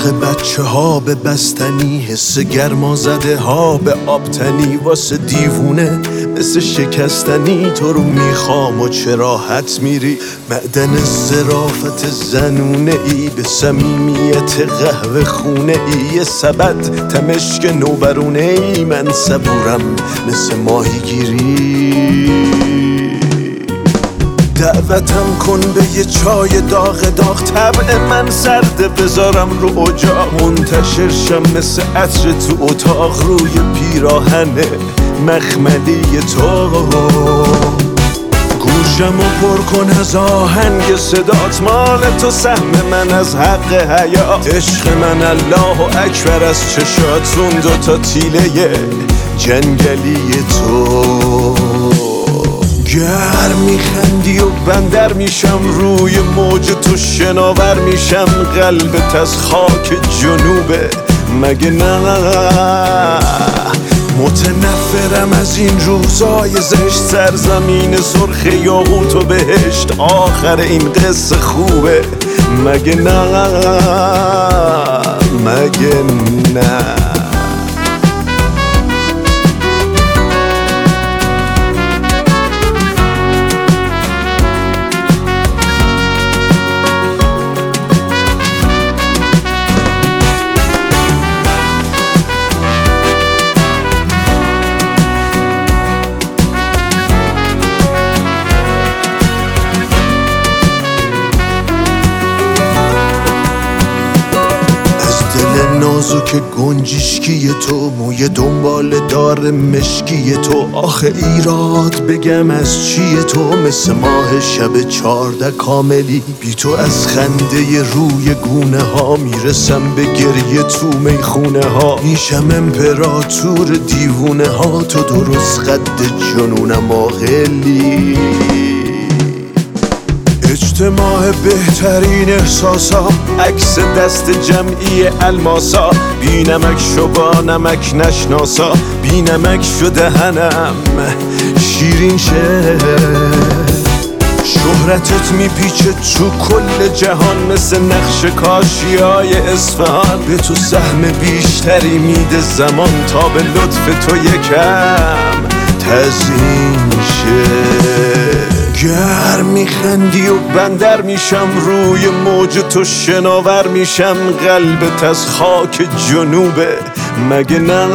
عشق بچه ها به بستنی، حس گرما زده ها به آبتنی، واسه دیوونه مثل شکستنی. تو رو میخوام و چه راحت میری، معدن ظرافت زنونه ای، به صمیمیت قهوه خونه ای، یه سبد تمشک نوبرونه ای. من صبورم مثل ماهیگیری، دعوتم کن به یه چای داغ داغ. طبع من سرده بذارم رو اجاق، منتشر شم مثل عطر تو اتاق، روی پیراهن مخملی تو. گوشمو پر کن از آهنگ صدات، مال تو سهم من از حق حیات. عشق من الله اکبر از چشات، اون دوتا تیله جنگلی تو. گر میخندی و بندر میشم، روی موج تو شناور میشم. قلبت از خاک جنوبه مگه نه؟ متنفرم از این روزای زشت، سرزمین سرخ یاقوت و بهشت. آخر این قصه خوبه مگه نه؟ مگه نه؟ نازک گنجشکی تو، موی دنبال دار مشکی تو. آخه ایراد بگم از چیه تو، مثل ماه شب 14 کاملی. بی تو از خنده روی گونه ها میرسم به گریه تو میخونه ها. میشم امپراتور دیوونه ها، تو درست قد جنونم آقلی. اجتماع بهترین احساسا، عکس دست جمعی الماسا. بی نمک شو با نمک نشناسا، بی نمک شو دهنم شیرین شه. شهرتت میپیچه تو کل جهان، مثل نقش کاشیای اصفهان. به تو سهم بیشتری میده زمان، تا به لطف تو یکم تزیین شه. گر میخندی و بندر میشم، روی موج تو شناور میشم. قلبت از خاک جنوبه مگه نه؟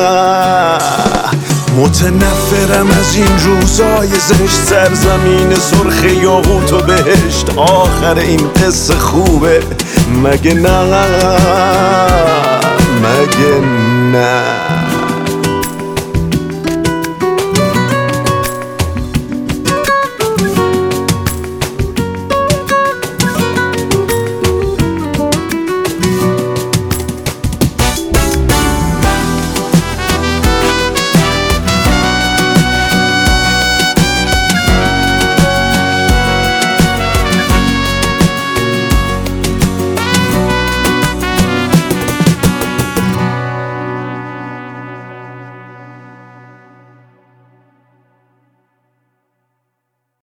متنفرم از این روزای زشت، سرزمین سرخ یاقوت و بهشت. آخر این قصه خوبه مگه نه؟ مگه نه؟